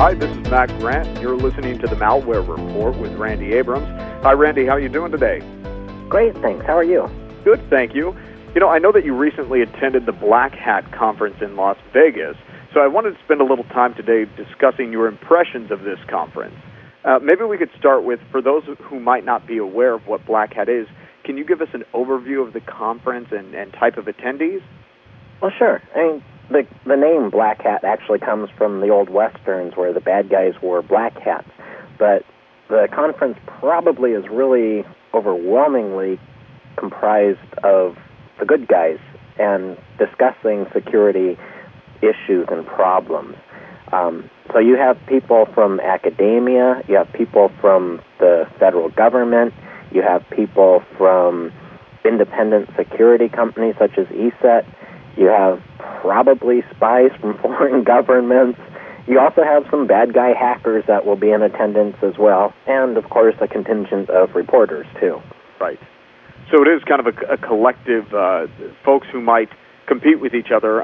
Hi, this is Matt Grant. You're listening to the Malware Report with Randy Abrams. Hi, Randy. How are you doing today? Great, thanks. How are you? Good, thank you. I know that you recently attended the Black Hat Conference in Las Vegas, so I wanted to spend a little time today discussing your impressions of this conference. Maybe we could start with, for those who might not be aware of what Black Hat is, can you give us an overview of the conference and type of attendees? Well, sure. The name Black Hat actually comes from the old Westerns where the bad guys wore black hats. But the conference probably is really overwhelmingly comprised of the good guys and discussing security issues and problems. So you have people from academia, you have people from the federal government, you have people from independent security companies such as ESET, you have probably spies from foreign governments, you also have some bad guy hackers that will be in attendance as well, and of course a contingent of reporters too. Right. So it is kind of a collective folks who might compete with each other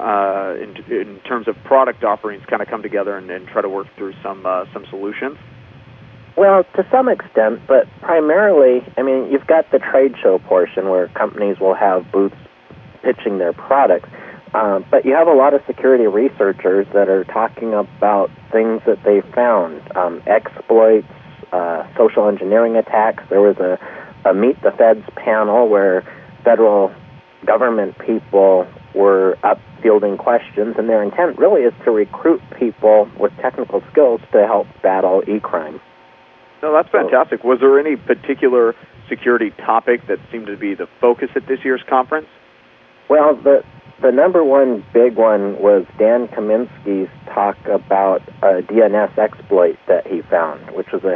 in terms of product offerings kind of come together and try to work through some solutions? Well, to some extent, but primarily, you've got the trade show portion where companies will have booths pitching their products, but you have a lot of security researchers that are talking about things that they found, exploits, social engineering attacks. There was a Meet the Feds panel where federal government people were up fielding questions, and their intent really is to recruit people with technical skills to help battle e-crime. No, that's fantastic. Was there any particular security topic that seemed to be the focus at this year's conference? Well, the number one big one was Dan Kaminsky's talk about a DNS exploit that he found, which was a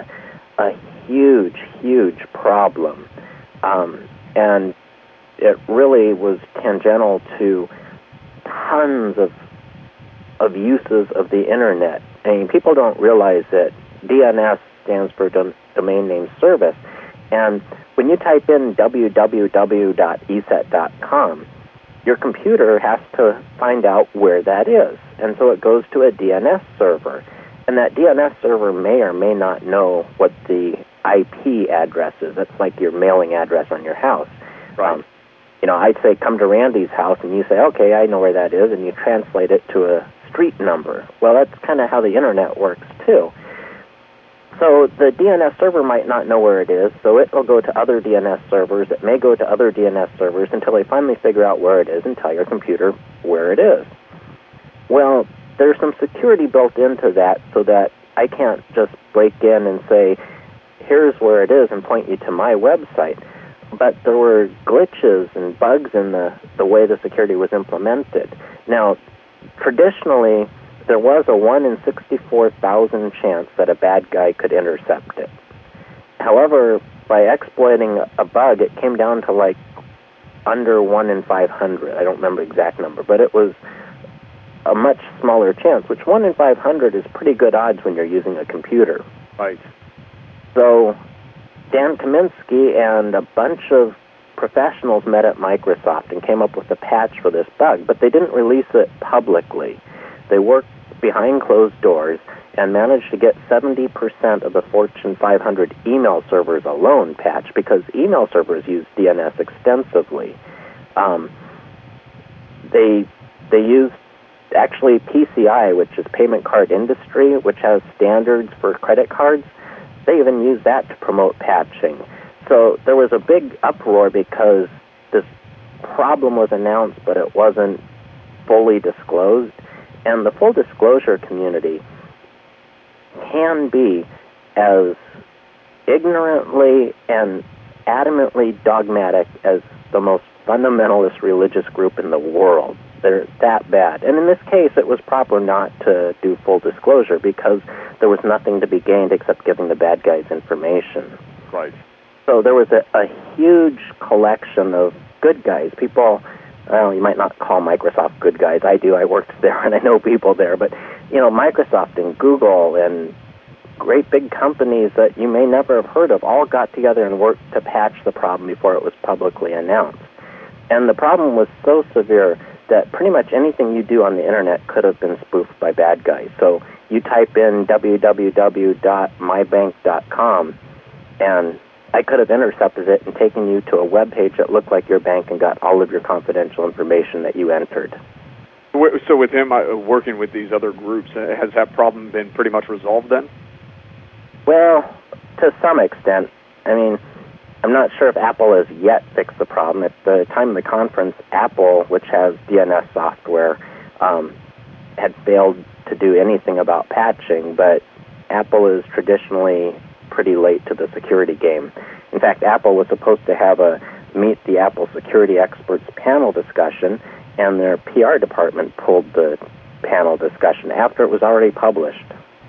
huge problem. And it really was tangential to tons of uses of the Internet. People don't realize that DNS stands for Domain Name Service. And when you type in www.eset.com, your computer has to find out where that is. And so it goes to a DNS server. And that DNS server may or may not know what the IP address is. That's like your mailing address on your house. Right. I'd say come to Randy's house, and you say, okay, I know where that is, and you translate it to a street number. Well, that's kind of how the Internet works, too. So the DNS server might not know where it is, so it will go to other DNS servers. It may go to other DNS servers until they finally figure out where it is and tell your computer where it is. Well, there's some security built into that so that I can't just break in and say, here's where it is and point you to my website. But there were glitches and bugs in the way the security was implemented. Now, traditionally, there was a 1 in 64,000 chance that a bad guy could intercept it. However, by exploiting a bug, it came down to like under 1 in 500. I don't remember the exact number, but it was a much smaller chance, which 1 in 500 is pretty good odds when you're using a computer. Right. So Dan Kaminsky and a bunch of professionals met at Microsoft and came up with a patch for this bug, but they didn't release it publicly. They worked behind closed doors and managed to get 70% of the Fortune 500 email servers alone patched because email servers use DNS extensively. They used actually PCI, which is Payment Card Industry, which has standards for credit cards. They even use that to promote patching. So there was a big uproar because this problem was announced, but it wasn't fully disclosed. And the full disclosure community can be as ignorantly and adamantly dogmatic as the most fundamentalist religious group in the world. They're that bad. And in this case, it was proper not to do full disclosure because there was nothing to be gained except giving the bad guys information. Right. So there was a huge collection of good guys. People, well, you might not call Microsoft good guys. I do. I worked there and I know people there. But, Microsoft and Google and great big companies that you may never have heard of all got together and worked to patch the problem before it was publicly announced. And the problem was so severe that pretty much anything you do on the Internet could have been spoofed by bad guys. So you type in www.mybank.com, and I could have intercepted it and taken you to a web page that looked like your bank and got all of your confidential information that you entered. So with him working with these other groups, has that problem been pretty much resolved then? Well, to some extent. I mean, I'm not sure if Apple has yet fixed the problem. At the time of the conference, Apple, which has DNS software, had failed to do anything about patching, but Apple is traditionally pretty late to the security game. In fact, Apple was supposed to have a Meet the Apple Security Experts panel discussion, and their PR department pulled the panel discussion after it was already published.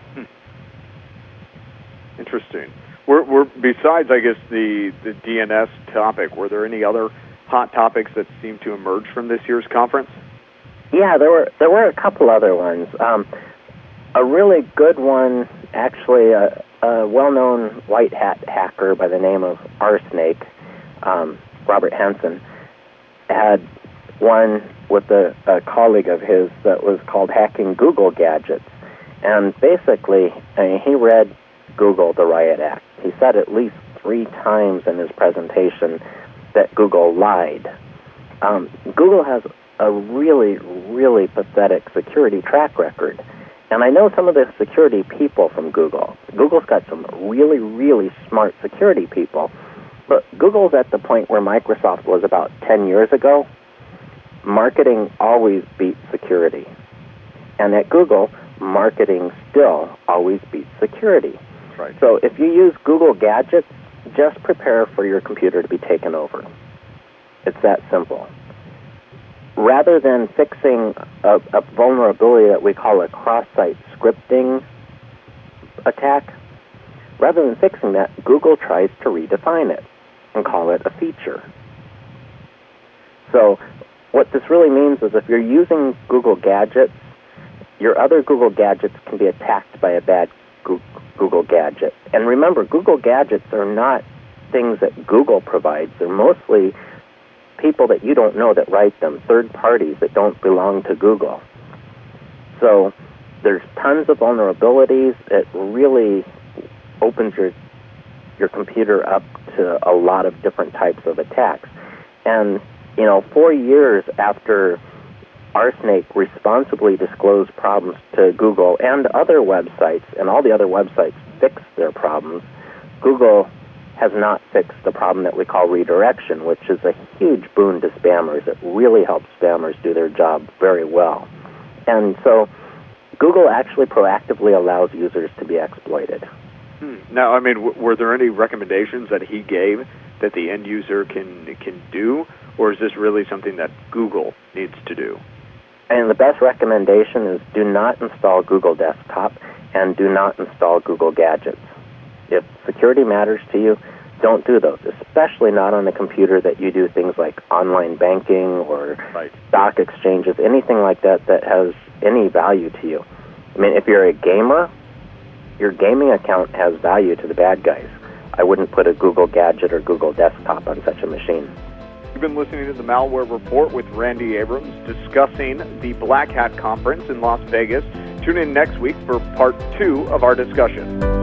Interesting. We're besides, I guess, the DNS topic, were there any other hot topics that seemed to emerge from this year's conference? Yeah, there were a couple other ones. A really good one, actually, a well-known white hat hacker by the name of RSnake, Robert Hansen, had one with a colleague of his that was called Hacking Google Gadgets. And basically, he read Google, the Riot Act. He said at least 3 times in his presentation that Google lied. Google has a really, really pathetic security track record. And I know some of the security people from Google. Google's got some really, really smart security people. But Google's at the point where Microsoft was about 10 years ago. Marketing always beats security. And at Google, marketing still always beats security. Right. So if you use Google Gadgets, just prepare for your computer to be taken over. It's that simple. Rather than fixing a vulnerability that we call a cross-site scripting attack, rather than fixing that, Google tries to redefine it and call it a feature. So what this really means is if you're using Google Gadgets, your other Google Gadgets can be attacked by a bad Google Gadget. And remember, Google Gadgets are not things that Google provides. They're mostly people that you don't know that write them, third parties that don't belong to Google. So there's tons of vulnerabilities. It really opens your computer up to a lot of different types of attacks. And, 4 years after RSnake responsibly disclosed problems to Google and other websites, and all the other websites fixed their problems, Google has not fixed the problem that we call redirection, which is a huge boon to spammers. It really helps spammers do their job very well. And so Google actually proactively allows users to be exploited. Now, I mean, were there any recommendations that he gave that the end user can do, or is this really something that Google needs to do? And the best recommendation is do not install Google Desktop and do not install Google Gadgets. If security matters to you, don't do those, especially not on a computer that you do things like online banking or stock exchanges, anything like that that has any value to you. I mean, if you're a gamer, your gaming account has value to the bad guys. I wouldn't put a Google Gadget or Google Desktop on such a machine. You've been listening to the Malware Report with Randy Abrams discussing the Black Hat Conference in Las Vegas. Tune in next week for part 2 of our discussion.